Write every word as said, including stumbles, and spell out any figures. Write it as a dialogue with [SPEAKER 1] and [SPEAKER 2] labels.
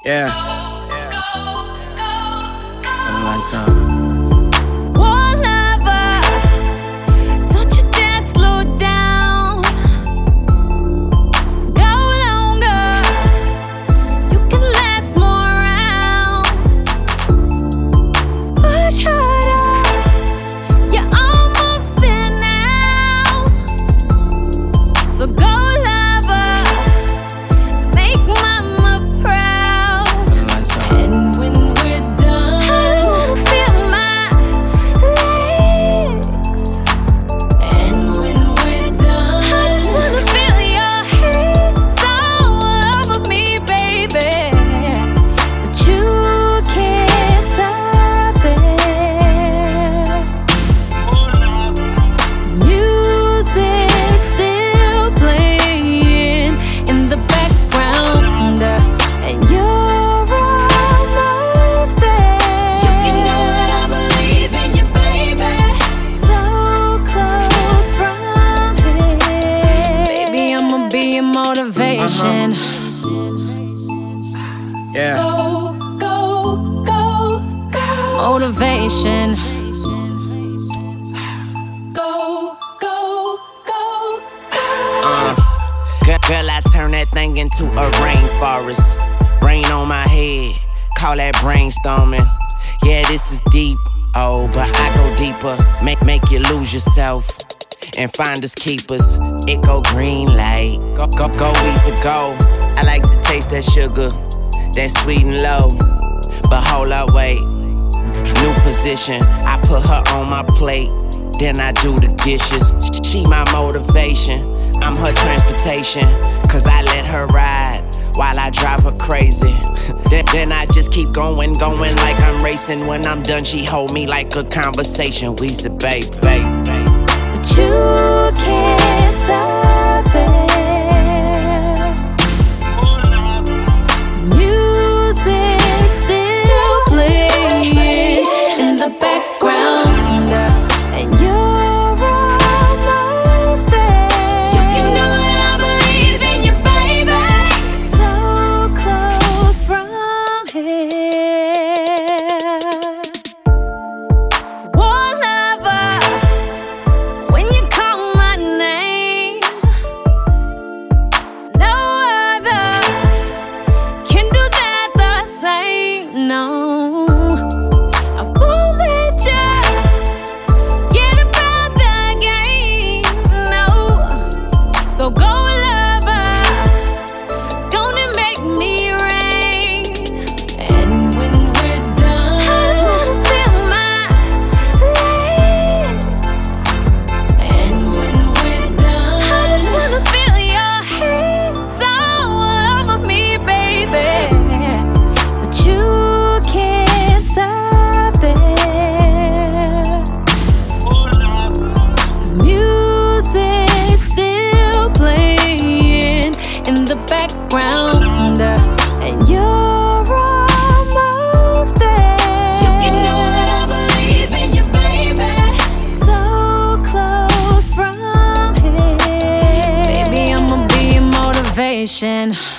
[SPEAKER 1] Yeah. Kinda like some.
[SPEAKER 2] Motivation.
[SPEAKER 1] Uh-huh. Yeah.
[SPEAKER 2] Go, go, go, go. Motivation. Go, go, go, go.
[SPEAKER 3] Uh, girl, girl, I turn that thing into a rainforest. Rain on my head, call that brainstorming. Yeah, this is deep. Oh, but I go deeper. Make make you lose yourself. And finders keepers, it go green light. Go, go, go, easy go. I like to taste that sugar, that sweet and low. But hold up, wait. New position, I put her on my plate. Then I do the dishes. She my motivation, I'm her transportation. Cause I let her ride while I drive her crazy. then, then I just keep going, going like I'm racing. When I'm done, she hold me like a conversation. We said, babe, babe, babe.
[SPEAKER 2] But you can't stop it. Music still playing in the background, and you're almost there. You can do it, I believe in you, baby. So close from here. One lover. When you call my name, no other can do that the same, no. I won't let you get about the game, no. So go lover, gonna make me rain. And when we're done, I wanna feel my legs. And when we're done, I just wanna feel your hands all over me, baby. But you can't stop there. Music still playing in the background, and you're almost there. You can do it, I believe in you, baby. So close from here. Baby, I'ma be your motivation.